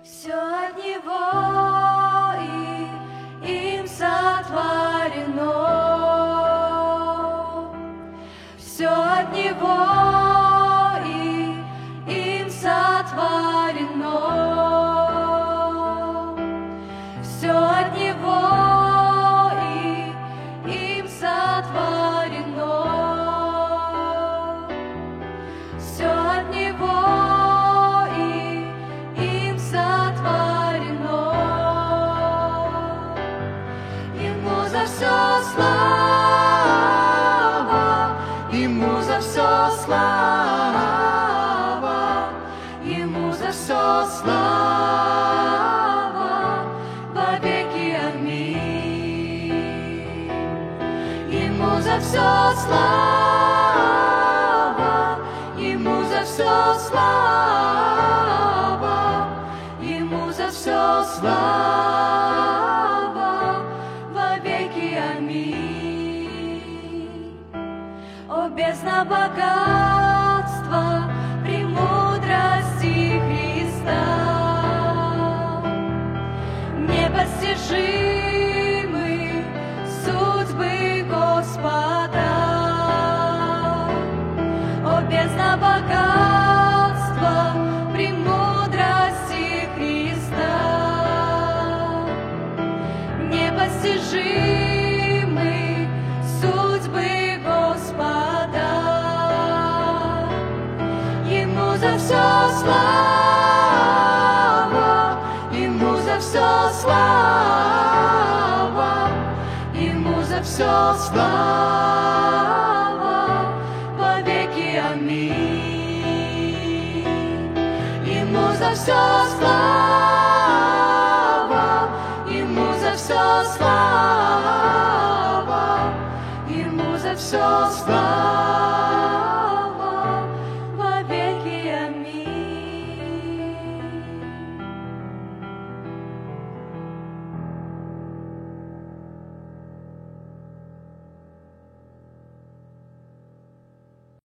Все от Него и им сотворено. Все от Него и им сотворено. Все от Него и им сотворено. Все от Него. За все слава, Ему за все слава, Ему за все слава, во веки аминь. Ему за все слава, Ему за все слава, Ему за все слава. О, бездна богатства, премудрости Христа, непостижимы судьбы Господа. О, бездна богатства, премудрости Христа, непостижимы судьбы Господа. Ему за все слава, Ему за все слава, Ему за все слава, во веки аминь. Ему за все слава.